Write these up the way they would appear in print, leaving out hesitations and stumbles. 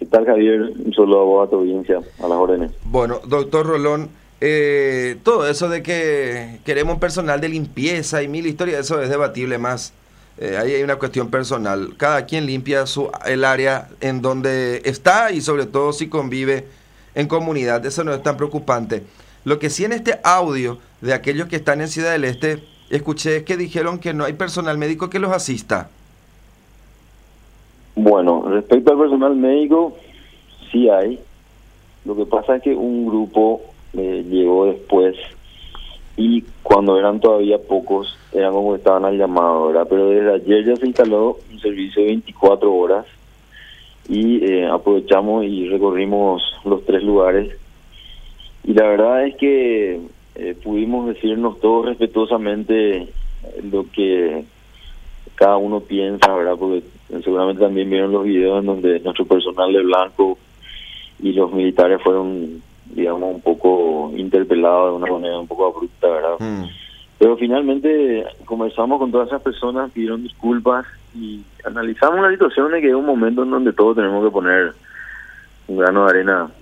tal, Javier? Un saludo a vos, a tu audiencia, a las órdenes. Bueno, doctor Rolón, todo eso de que queremos personal de limpieza y mil historias, eso es debatible más. Ahí hay una cuestión personal. Cada quien limpia el área en donde está y sobre todo si convive en comunidad. Eso no es tan preocupante. Lo que sí en este audio de aquellos que están en Ciudad del Este, escuché que dijeron que no hay personal médico que los asista. Bueno, respecto al personal médico, sí hay. Lo que pasa es que un grupo llegó después y cuando eran todavía pocos, eran como que estaban al llamado, ¿verdad? Pero desde ayer ya se instaló un servicio de 24 horas y aprovechamos y recorrimos los 3 lugares. Y la verdad es que pudimos decirnos todos respetuosamente lo que cada uno piensa, ¿verdad? Porque seguramente también vieron los videos en donde nuestro personal de blanco y los militares fueron, digamos, un poco interpelados de una manera un poco abrupta, ¿verdad? Pero finalmente conversamos con todas esas personas, pidieron disculpas y analizamos la situación de que es un momento en donde todos tenemos que poner un grano de arena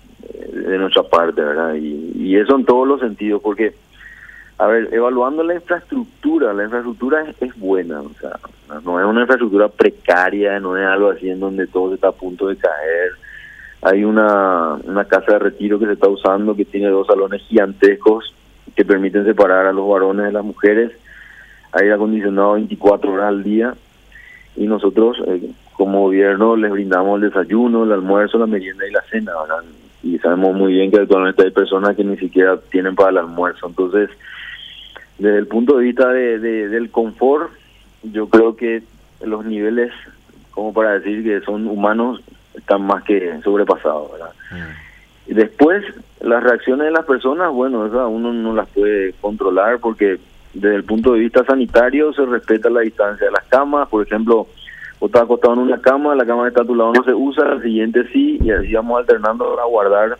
de nuestra parte, ¿verdad? Y eso en todos los sentidos, porque, a ver, evaluando la infraestructura es buena, o sea, no es una infraestructura precaria, no es algo así en donde todo está a punto de caer. Hay una casa de retiro que se está usando que tiene 2 salones gigantescos que permiten separar a los varones de las mujeres, aire acondicionado 24 horas al día, y nosotros como gobierno les brindamos el desayuno, el almuerzo, la merienda y la cena, ¿verdad? Y sabemos muy bien que actualmente hay personas que ni siquiera tienen para el almuerzo. Entonces, desde el punto de vista del confort, yo creo que los niveles, como para decir que son humanos, están más que sobrepasados, ¿verdad? Y después, las reacciones de las personas, bueno, esas uno no las puede controlar porque desde el punto de vista sanitario se respeta la distancia de las camas. Por ejemplo, vos estás acostado en una cama, la cama que está a tu lado no se usa, la siguiente sí, y así vamos alternando para guardar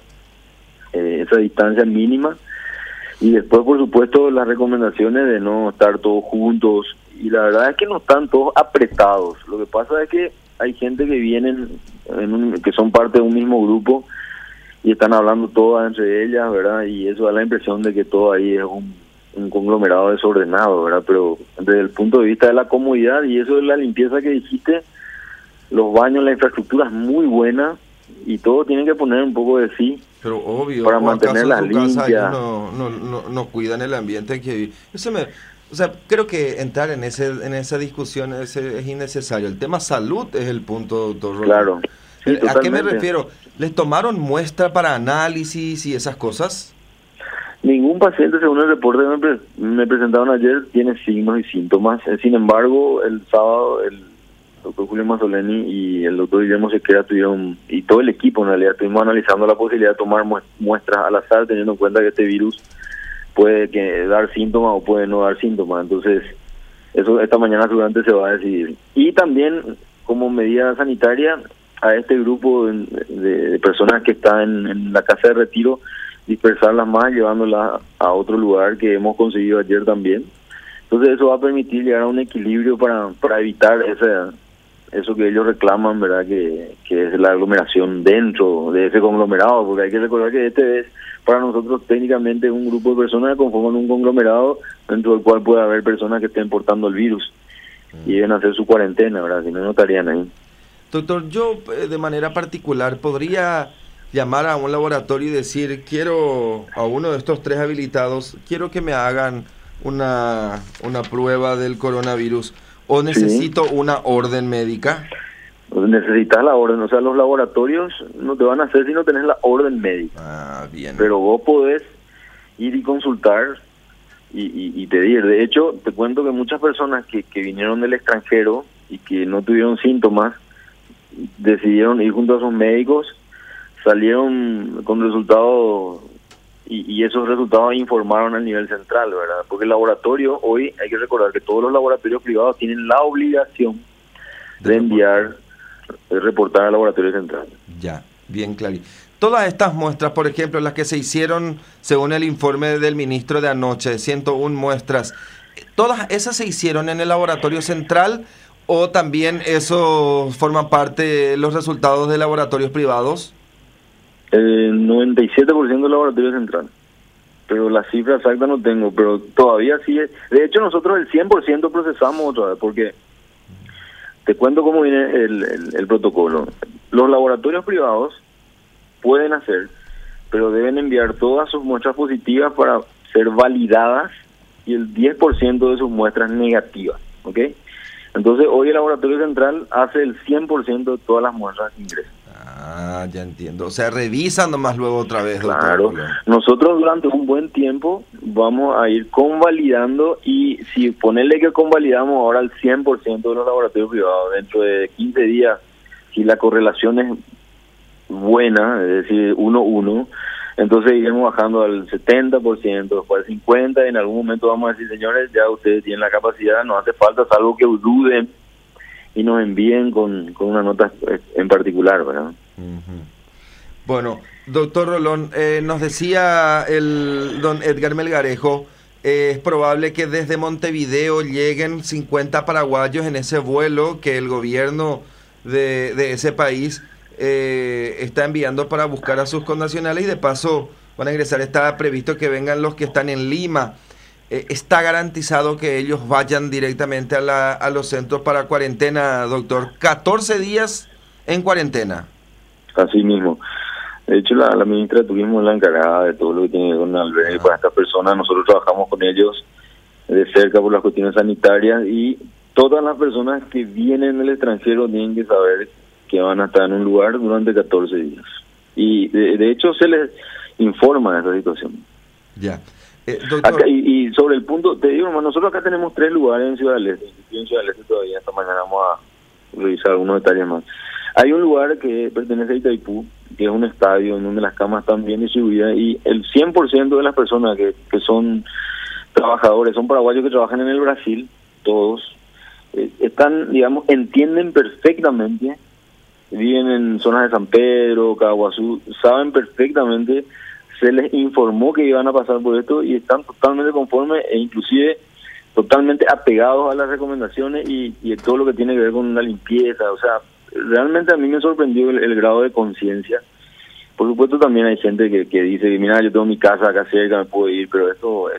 esa distancia mínima. Y después, por supuesto, las recomendaciones de no estar todos juntos. Y la verdad es que no están todos apretados. Lo que pasa es que hay gente que vienen, que son parte de un mismo grupo y están hablando todas entre ellas, ¿verdad? Y eso da la impresión de que todo ahí es un conglomerado desordenado, ¿verdad? Pero desde el punto de vista de la comodidad y eso de la limpieza que dijiste, los baños, la infraestructura es muy buena y todos tienen que poner un poco de sí. Pero obvio, para mantenerlas limpias. No cuidan el ambiente que o sea, creo que entrar en esa discusión es innecesario. El tema salud es el punto, doctor. Claro. Sí, ¿A qué me refiero? ¿Les tomaron muestra para análisis y esas cosas? Ningún paciente, según el reporte que me presentaron ayer, tiene signos y síntomas. Sin embargo, el sábado el doctor Julio Mazzoleni y el doctor Guillermo Sequera tuvieron, y todo el equipo en realidad, estuvimos analizando la posibilidad de tomar muestras al azar, teniendo en cuenta que este virus puede dar síntomas o puede no dar síntomas. Entonces, eso esta mañana seguramente se va a decidir. Y también, como medida sanitaria, a este grupo de personas que están en la casa de retiro, dispersarlas más, llevándolas a otro lugar que hemos conseguido ayer también. Entonces eso va a permitir llegar a un equilibrio para evitar eso que ellos reclaman, ¿verdad? Que es la aglomeración dentro de ese conglomerado, porque hay que recordar que este es para nosotros técnicamente un grupo de personas que conforman un conglomerado dentro del cual puede haber personas que estén portando el virus y deben hacer su cuarentena, ¿verdad? Si no, no estarían ahí. Doctor, yo de manera particular podría llamar a un laboratorio y decir, quiero a uno de estos 3 habilitados, quiero que me hagan una prueba del coronavirus, o necesito una orden médica. Necesitas la orden, o sea, los laboratorios no te van a hacer si no tenés la orden médica. Ah, bien. Pero vos podés ir y consultar y pedir. De hecho, te cuento que muchas personas que vinieron del extranjero y que no tuvieron síntomas, decidieron ir junto a sus médicos, salieron con resultados y esos resultados informaron al nivel central, ¿verdad? Porque el laboratorio, hoy hay que recordar que todos los laboratorios privados tienen la obligación de enviar, reportar al laboratorio central. Ya, bien claro. Todas estas muestras, por ejemplo, las que se hicieron según el informe del ministro de anoche, 101 muestras, ¿todas esas se hicieron en el laboratorio central ¿O también eso forma parte de los resultados de laboratorios privados? 97% de laboratorio central. Pero la cifra exacta no tengo, pero todavía sigue. De hecho, nosotros el 100% procesamos otra vez, porque te cuento cómo viene el protocolo. Los laboratorios privados pueden hacer, pero deben enviar todas sus muestras positivas para ser validadas y el 10% de sus muestras negativas, ¿ok? Entonces, hoy el laboratorio central hace el 100% de todas las muestras que ingresan. Ah, ya entiendo. O sea, revisan nomás luego otra vez. Claro, nosotros durante un buen tiempo vamos a ir convalidando, y si ponerle que convalidamos ahora el 100% de los laboratorios privados, dentro de 15 días, si la correlación es buena, es decir, 1-1, entonces iremos bajando al 70%, después al 50%, y en algún momento vamos a decir, señores, ya ustedes tienen la capacidad, no hace falta, salvo que duden y nos envíen con una nota en particular, ¿verdad? Uh-huh. Bueno, doctor Rolón, nos decía el don Edgar Melgarejo, es probable que desde Montevideo lleguen 50 paraguayos en ese vuelo que el gobierno de ese país está enviando para buscar a sus connacionales, y de paso van a ingresar. Está previsto que vengan los que están en Lima. ¿Está garantizado que ellos vayan directamente a los centros para cuarentena, doctor? 14 días en cuarentena. Así mismo. De hecho, la ministra de Turismo es la encargada de todo lo que tiene que ver con el albergue para estas personas. Nosotros trabajamos con ellos de cerca por las cuestiones sanitarias, y todas las personas que vienen del extranjero tienen que saber que van a estar en un lugar durante 14 días. Y de hecho se les informa de esta situación. Ya. Doctor. Acá, y sobre el punto, te digo, hermano, nosotros acá tenemos 3 lugares en Ciudad del Este. En Ciudad del Este todavía esta mañana vamos a revisar algunos detalles más. Hay un lugar que pertenece a Itaipú, que es un estadio en donde las camas están bien distribuidas, y el 100% de las personas que son trabajadores, son paraguayos que trabajan en el Brasil, todos, están, digamos, entienden perfectamente, viven en zonas de San Pedro, Caguazú, saben perfectamente, se les informó que iban a pasar por esto y están totalmente conformes e inclusive totalmente apegados a las recomendaciones y todo lo que tiene que ver con la limpieza. O sea, realmente a mí me sorprendió el grado de conciencia. Por supuesto también hay gente que dice, mira, yo tengo mi casa acá cerca, me puedo ir, pero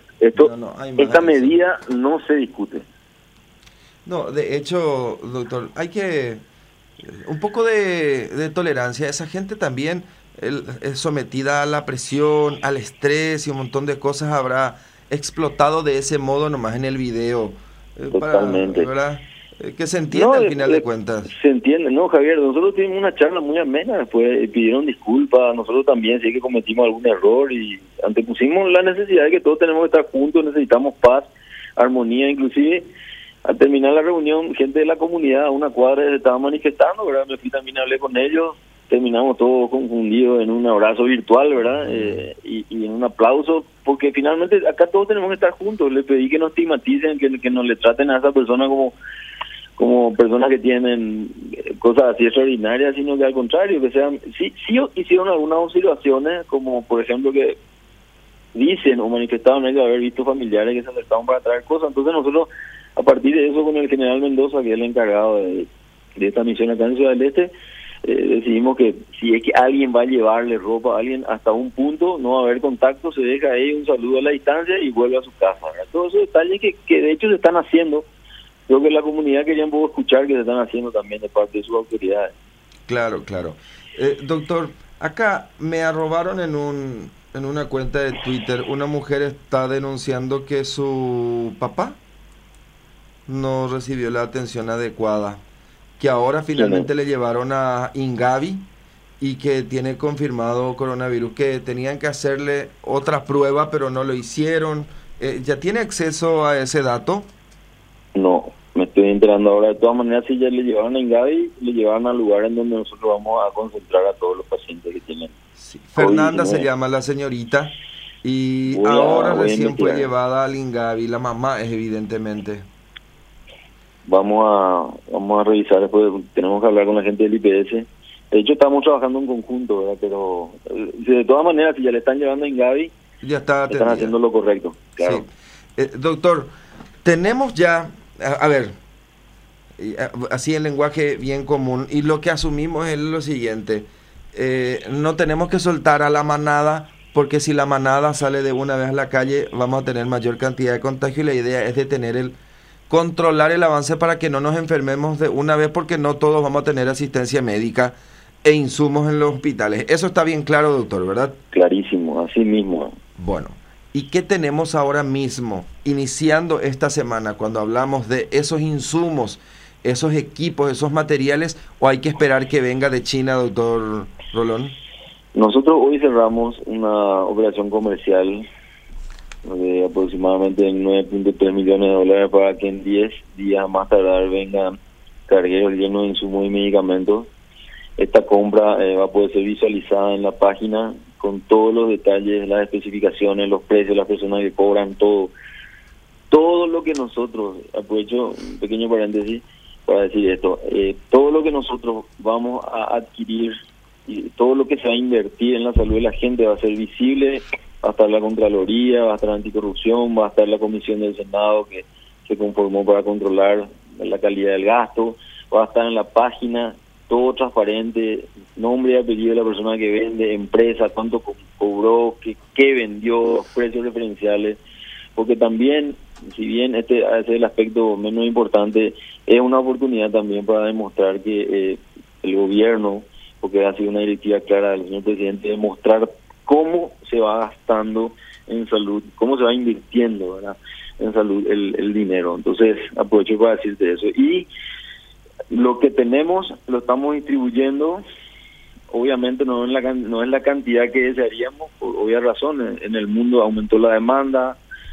esta medida no se discute. No, de hecho, doctor, hay que un poco de tolerancia. Esa gente también es sometida a la presión, al estrés y un montón de cosas, habrá explotado de ese modo nomás en el video. Totalmente. ¿Verdad? Que se entiende al final de cuentas. Se entiende, no, Javier, nosotros tuvimos una charla muy amena, después pidieron disculpas, nosotros también sí que cometimos algún error y antepusimos la necesidad de que todos tenemos que estar juntos, necesitamos paz, armonía. Inclusive al terminar la reunión, gente de la comunidad a una cuadra se estaba manifestando, ¿verdad? Me fui, también hablé con ellos, terminamos todos confundidos en un abrazo virtual, ¿verdad? Y en un aplauso, porque finalmente acá todos tenemos que estar juntos. Le pedí que no estigmaticen, que no le traten a esa persona como personas que tienen cosas así extraordinarias, sino que al contrario, que sean, sí hicieron algunas observaciones, como por ejemplo que dicen o manifestaron ellos haber visto familiares que se acercaban para traer cosas. Entonces nosotros, a partir de eso, con el general Mendoza, que es el encargado de esta misión acá en Ciudad del Este, decidimos que si es que alguien va a llevarle ropa a alguien hasta un punto, no va a haber contacto, se deja ahí un saludo a la distancia y vuelve a su casa, ¿verdad? Todos esos detalles que de hecho se están haciendo. Creo que la comunidad quería un poco escuchar que se están haciendo también de parte de sus autoridades. Claro. Doctor, acá me arrobaron en una cuenta de Twitter, una mujer está denunciando que su papá no recibió la atención adecuada, que ahora finalmente le llevaron a Ingavi y que tiene confirmado coronavirus, que tenían que hacerle otra prueba pero no lo hicieron. ¿Ya tiene acceso a ese dato? No, me estoy enterando ahora. De todas maneras, si ya le llevaron a Ingavi, le llevaron al lugar en donde nosotros vamos a concentrar a todos los pacientes que tienen. Sí. Fernanda se llama la señorita y ahora recién fue llevada al Ingavi. La mamá es evidentemente. Vamos a revisar después, tenemos que hablar con la gente del IPS. De hecho, estamos trabajando en conjunto, ¿verdad? Pero de todas maneras, si ya le están llevando a Ingavi, ya están haciendo lo correcto. Claro. Sí. Doctor, tenemos ya, a ver, así en lenguaje bien común, y lo que asumimos es lo siguiente: no tenemos que soltar a la manada, porque si la manada sale de una vez a la calle vamos a tener mayor cantidad de contagio, y la idea es controlar el avance para que no nos enfermemos de una vez, porque no todos vamos a tener asistencia médica e insumos en los hospitales. Eso está bien claro, doctor, ¿verdad? Clarísimo, así mismo. Bueno, ¿y qué tenemos ahora mismo, iniciando esta semana, cuando hablamos de esos insumos, esos equipos, esos materiales, o hay que esperar que venga de China, doctor Rolón? Nosotros hoy cerramos una operación comercial de aproximadamente 9.3 millones de dólares para que en 10 días más tardar vengan cargueros llenos de insumos y medicamentos. Esta compra va a poder ser visualizada en la página con todos los detalles, las especificaciones, los precios, las personas que cobran, todo lo que nosotros, aprovecho un pequeño paréntesis para decir esto, todo lo que nosotros vamos a adquirir y todo lo que se va a invertir en la salud de la gente va a ser visible. Va a estar la Contraloría, va a estar Anticorrupción, va a estar la Comisión del Senado que se conformó para controlar la calidad del gasto, va a estar en la página, todo transparente, nombre y apellido de la persona que vende, empresa, cuánto cobró, qué vendió, precios referenciales, porque también, si bien este es el aspecto menos importante, es una oportunidad también para demostrar que el gobierno, porque ha sido una directiva clara del señor presidente, demostrar cómo se va gastando en salud, cómo se va invirtiendo, ¿verdad?, en salud el dinero. Entonces, aprovecho para decirte eso. Y lo que tenemos lo estamos distribuyendo, obviamente no es la cantidad que desearíamos, por obvias razones. En el mundo aumentó la demanda,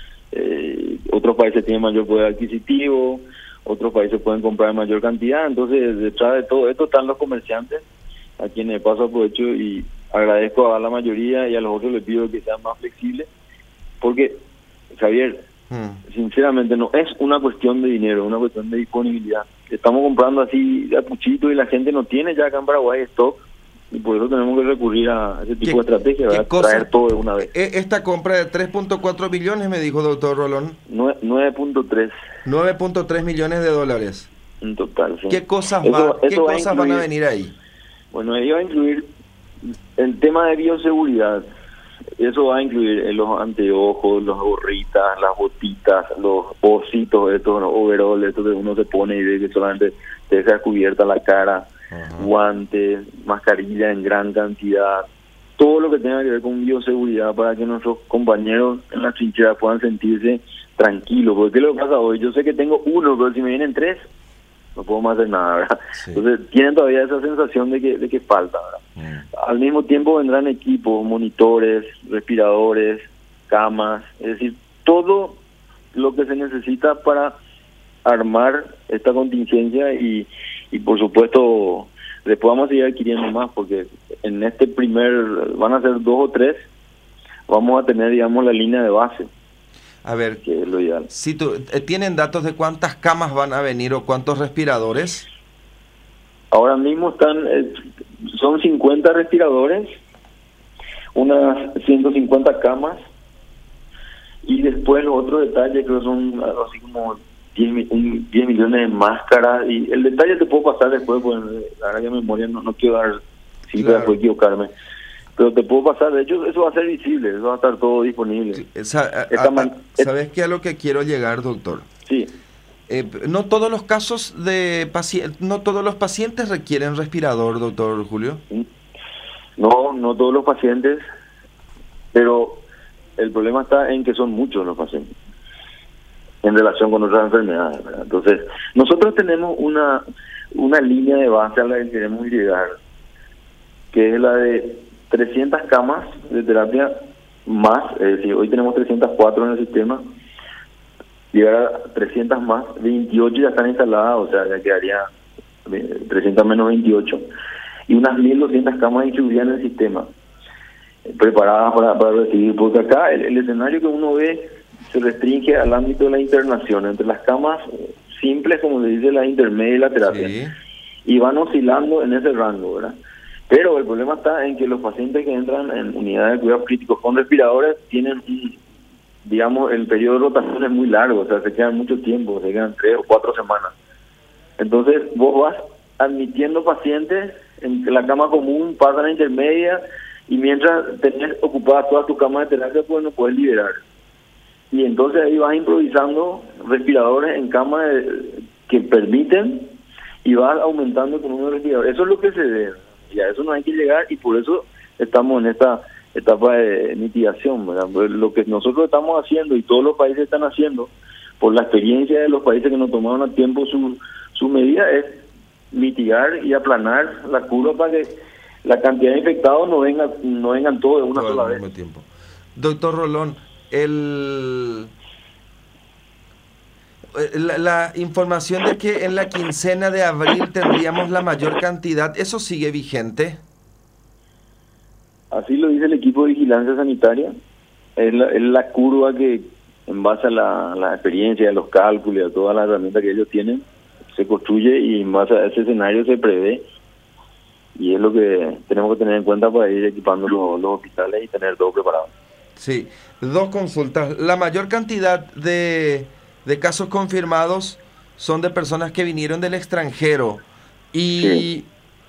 otros países tienen mayor poder adquisitivo, otros países pueden comprar en mayor cantidad. Entonces, detrás de todo esto están los comerciantes, a quienes paso aprovecho y agradezco a la mayoría, y a los otros les pido que sean más flexibles, porque, Javier, sinceramente no es una cuestión de dinero, es una cuestión de disponibilidad. Estamos comprando así de a puchito y la gente no tiene ya acá en Paraguay stock, y por eso tenemos que recurrir a ese tipo de estrategia, ¿verdad? Traer todo de una vez. Esta compra de 3.4 billones, me dijo doctor Rolón. 9.3. 9.3 millones de dólares. En total, sí. ¿Qué cosas van a venir ahí? Bueno, ello va a incluir el tema de bioseguridad. Eso va a incluir los anteojos, las gorritas, las botitas, los ositos, estos, los overoles, estos que uno se pone y ve que solamente te deja cubierta la cara, guantes, mascarilla en gran cantidad, todo lo que tenga que ver con bioseguridad para que nuestros compañeros en la trinchera puedan sentirse tranquilos. Porque ¿qué es lo que pasa hoy? Yo sé que tengo uno, pero si me vienen tres, no puedo más hacer nada, ¿verdad? Sí. Entonces tienen todavía esa sensación de que falta, ¿verdad? Al mismo tiempo vendrán equipos, monitores, respiradores, camas, es decir, todo lo que se necesita para armar esta contingencia, y por supuesto después vamos a seguir adquiriendo más, porque en este van a ser 2 o 3, vamos a tener, digamos, la línea de base. A ver, que es lo ideal. Si ¿tienen datos de cuántas camas van a venir o cuántos respiradores? Ahora mismo son 50 respiradores, unas 150 camas, y después los otros detalles creo que son algo así como 10 millones de máscaras, y el detalle te puedo pasar después, pues la verdad que memoria no quiero dar cifras, claro, puedo equivocarme. Pero te puedo pasar, de hecho eso va a ser visible, eso va a estar todo disponible. ¿Sabes qué a lo que quiero llegar, doctor? Sí. No todos los casos no todos los pacientes requieren respirador, doctor Julio. No todos los pacientes, pero el problema está en que son muchos los pacientes en relación con otras enfermedades, ¿verdad? Entonces, nosotros tenemos una línea de base a la que queremos llegar, que es la de 300 camas de terapia más, es decir, hoy tenemos 304 en el sistema, llegar a 300 más, 28 ya están instaladas, o sea, ya quedaría 300 menos 28, y unas 1.200 camas distribuidas en el sistema, preparadas para recibir, porque acá el escenario que uno ve se restringe al ámbito de la internación, entre las camas simples, como se dice, la intermedia y la terapia, sí, y van oscilando en ese rango, ¿verdad? Pero el problema está en que los pacientes que entran en unidades de cuidados críticos con respiradores tienen, digamos, el periodo de rotación es muy largo, o sea, se quedan mucho tiempo, se quedan 3 o 4 semanas. Entonces vos vas admitiendo pacientes en la cama común, pasan a la intermedia, y mientras tenés ocupadas todas tus camas de terapia, pues no puedes liberar. Y entonces ahí vas improvisando respiradores en camas que permiten, y vas aumentando con unos respiradores. Eso es lo que se ve, y a eso no hay que llegar, y por eso estamos en esta etapa de mitigación, ¿verdad? Pues lo que nosotros estamos haciendo y todos los países están haciendo, por la experiencia de los países que nos tomaron a tiempo su medida, es mitigar y aplanar la curva para que la cantidad de infectados no vengan todos de una sola vez. Tiempo. Doctor Rolón, la información de que en la quincena de abril tendríamos la mayor cantidad, ¿eso sigue vigente? Así lo dice el equipo de vigilancia sanitaria. Es la curva que, en base a la experiencia, a los cálculos y a todas las herramientas que ellos tienen, se construye, y en base a ese escenario se prevé, y es lo que tenemos que tener en cuenta para ir equipando los hospitales y tener todo preparado. Sí, 2 consultas. La mayor cantidad de casos confirmados son de personas que vinieron del extranjero, y Sí.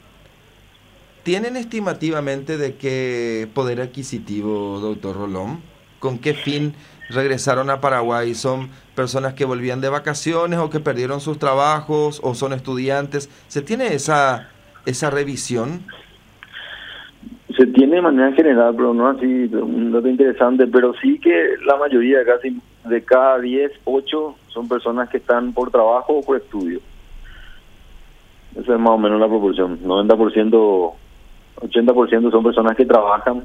¿tienen estimativamente de qué poder adquisitivo, doctor Rolón? ¿Con qué fin regresaron a Paraguay? ¿Son personas que volvían de vacaciones o que perdieron sus trabajos o son estudiantes? ¿Se tiene esa revisión? Se tiene de manera general, pero no así un dato interesante, pero sí que la mayoría, casi de cada 10, 8 son personas que están por trabajo o por estudio. Esa es más o menos la proporción. 90%, 80% son personas que trabajan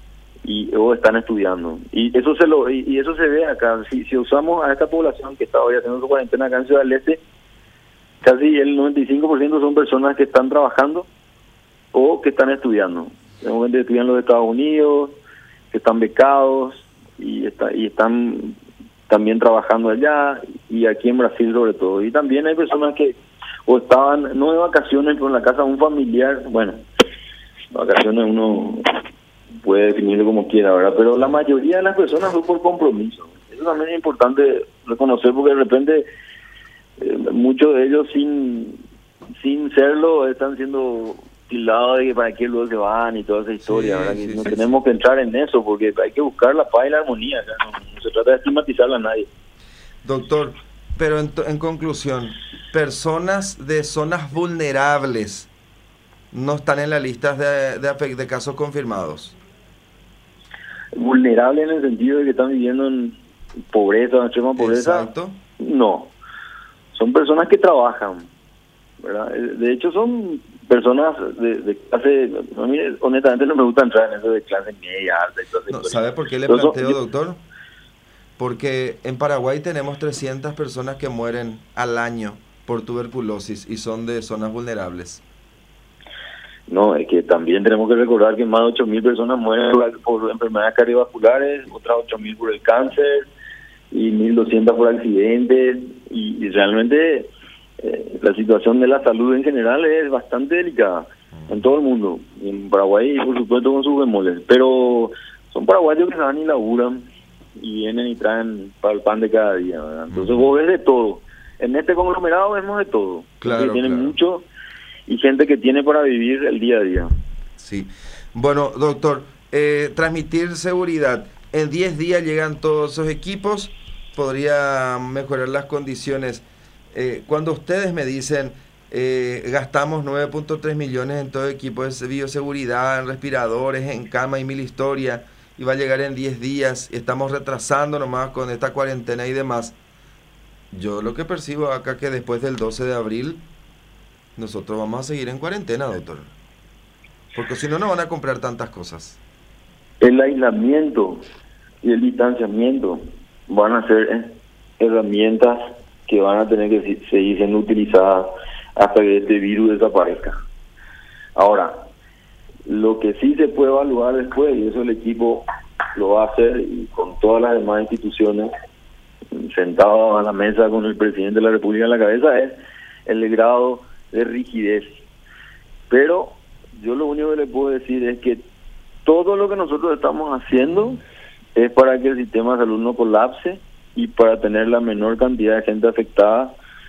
o están estudiando. Y eso eso se ve acá. Si usamos a esta población que está hoy haciendo su cuarentena acá en Ciudad del Este, casi el 95% son personas que están trabajando o que están estudiando. Tenemos gente que estudia en los Estados Unidos, que están becados y están también trabajando allá, y aquí en Brasil sobre todo. Y también hay personas que o estaban, no de vacaciones, pero en la casa de un familiar. Bueno, vacaciones uno puede definirlo como quiera, ¿verdad? Pero la mayoría de las personas fue por compromiso. Eso también es importante reconocer, porque de repente muchos de ellos sin serlo están siendo tildados de que para qué luego se van y toda esa historia, ¿verdad? Que no tenemos que entrar en eso, porque hay que buscar la paz y la armonía, no se trata de estigmatizar a nadie. Doctor, pero en conclusión, personas de zonas vulnerables no están en la lista de casos confirmados. Vulnerables en el sentido de que están viviendo en pobreza, en extrema pobreza. Exacto. No, son personas que trabajan, ¿verdad? De hecho son personas de clase, a mí honestamente no me gusta entrar en eso de clase media, alta y todo eso. No, ¿sabe por qué le planteo, doctor? Porque en Paraguay tenemos 300 personas que mueren al año por tuberculosis y son de zonas vulnerables. No, es que también tenemos que recordar que más de 8.000 personas mueren por enfermedades cardiovasculares, otras 8.000 por el cáncer y 1.200 por accidentes, y realmente la situación de la salud en general es bastante delicada en todo el mundo, y en Paraguay por supuesto con sus bemoles, pero son paraguayos que se van y laburan y vienen y traen para el pan de cada día, ¿verdad? Entonces vos ves de todo, en este conglomerado vemos de todo, claro, tienen mucho, y gente que tiene para vivir el día a día. Sí. Bueno, doctor, transmitir seguridad. En 10 días llegan todos esos equipos, podría mejorar las condiciones. Cuando ustedes me dicen, gastamos 9.3 millones en todo equipo de bioseguridad, en respiradores, en cama y mil historias, y va a llegar en 10 días, estamos retrasando nomás con esta cuarentena y demás. Yo lo que percibo acá que después del 12 de abril, nosotros vamos a seguir en cuarentena, doctor. Porque si no, no van a comprar tantas cosas. El aislamiento y el distanciamiento van a ser herramientas que van a tener que seguir siendo utilizadas hasta que este virus desaparezca. Ahora, lo que sí se puede evaluar después, y eso el equipo lo va a hacer, y con todas las demás instituciones, sentados a la mesa con el presidente de la República en la cabeza, es el grado de rigidez. Pero yo lo único que le puedo decir es que todo lo que nosotros estamos haciendo es para que el sistema de salud no colapse y para tener la menor cantidad de gente afectada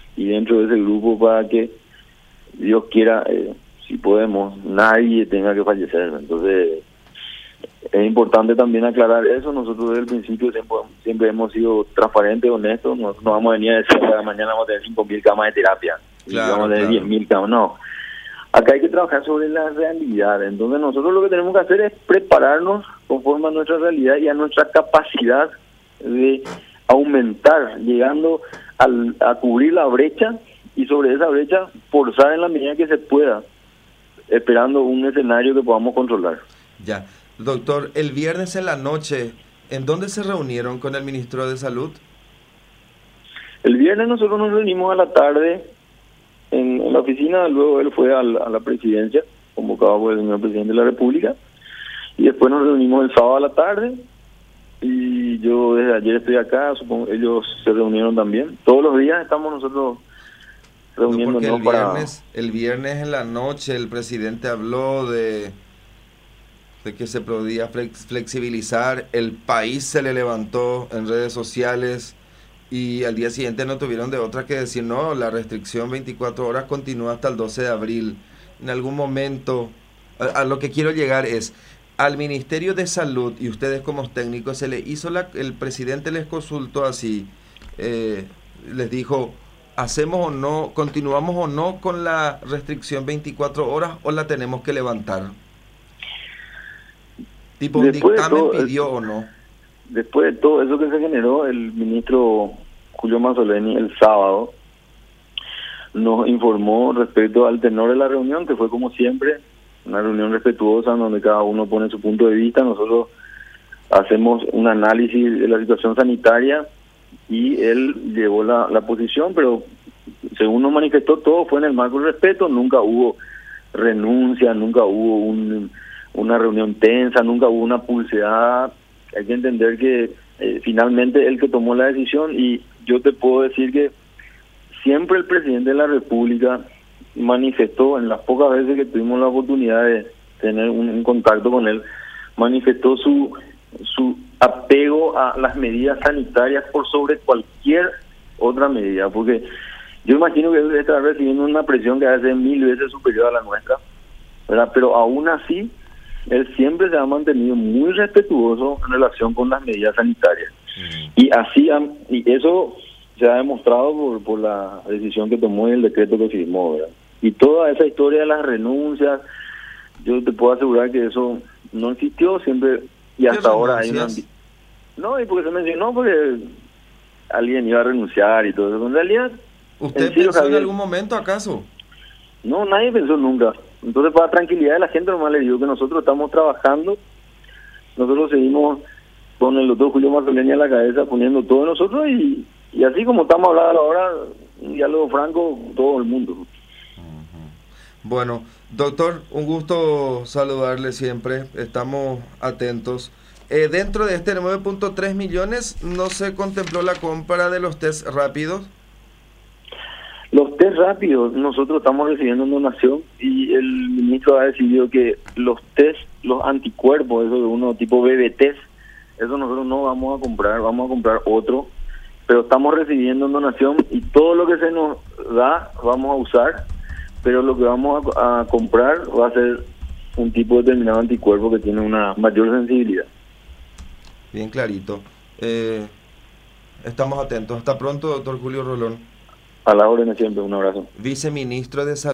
y dentro de ese grupo para que Dios quiera, si podemos, nadie tenga que fallecer. Entonces, es importante también aclarar eso. Nosotros desde el principio siempre hemos sido transparentes, honestos. No vamos a venir a decir que mañana vamos a tener 5.000 camas de terapia, Claro, y vamos a tener 10.000 camas. No, acá hay que trabajar sobre la realidad. Entonces nosotros lo que tenemos que hacer es prepararnos conforme a nuestra realidad y a nuestra capacidad de aumentar, llegando a cubrir la brecha, y sobre esa brecha forzar en la medida que se pueda, esperando un escenario que podamos controlar. Ya. Doctor, el viernes en la noche, ¿en dónde se reunieron con el ministro de Salud? El viernes nosotros nos reunimos a la tarde en la oficina, luego él fue a la presidencia, convocado por el señor presidente de la República, y después nos reunimos el sábado a la tarde, y yo desde ayer estoy acá, supongo ellos se reunieron también. Todos los días estamos nosotros reuniéndonos. No, porque el viernes en la noche el presidente habló de que se podía flexibilizar, el país se le levantó en redes sociales y al día siguiente no tuvieron de otra que decir, no, la restricción 24 horas continúa hasta el 12 de abril. En algún momento, a lo que quiero llegar es, al Ministerio de Salud y ustedes como técnicos, se le hizo el presidente les consultó así, les dijo, ¿hacemos o no, continuamos o no con la restricción 24 horas o la tenemos que levantar? Tipo, un dictamen pidió o no. Después de todo eso que se generó, el ministro Julio Mazzoleni el sábado nos informó respecto al tenor de la reunión, que fue como siempre, una reunión respetuosa donde cada uno pone su punto de vista. Nosotros hacemos un análisis de la situación sanitaria y él llevó la posición, pero según nos manifestó, todo fue en el marco del respeto. Nunca hubo renuncia, nunca hubo una reunión tensa, nunca hubo una pulseada. Hay que entender que finalmente él que tomó la decisión, y yo te puedo decir que siempre el presidente de la República manifestó, en las pocas veces que tuvimos la oportunidad de tener un contacto con él, manifestó su apego a las medidas sanitarias por sobre cualquier otra medida, porque yo imagino que él está recibiendo una presión que a veces es 1000 veces superior a la nuestra, ¿verdad? Pero aún así él siempre se ha mantenido muy respetuoso en relación con las medidas sanitarias. Y eso se ha demostrado por la decisión que tomó y el decreto que firmó, ¿verdad? Y toda esa historia de las renuncias, yo te puedo asegurar que eso no existió siempre, y hasta ahora hay una... No, y porque se mencionó porque alguien iba a renunciar y todo eso. En realidad... ¿Usted pensó en algún momento acaso? No, nadie pensó nunca. Entonces, para tranquilidad de la gente, nomás le digo que nosotros estamos trabajando, nosotros seguimos con el doctor Julio Mazzoleni a la cabeza, poniendo todo de nosotros, y así como estamos hablando ahora, un diálogo franco con todo el mundo. Bueno, doctor, un gusto saludarle siempre, estamos atentos. Dentro de este 9.3 millones, ¿no se contempló la compra de los test rápidos? Los test rápidos, nosotros estamos recibiendo donación, y el ministro ha decidido que los test, los anticuerpos, eso de uno tipo BB-test, eso nosotros no vamos a comprar, vamos a comprar otro, pero estamos recibiendo donación, y todo lo que se nos da vamos a usar, pero lo que vamos a comprar va a ser un tipo determinado de anticuerpo que tiene una mayor sensibilidad. Bien clarito. Estamos atentos. Hasta pronto, doctor Julio Rolón. A la orden siempre, un abrazo. Viceministro de Salud.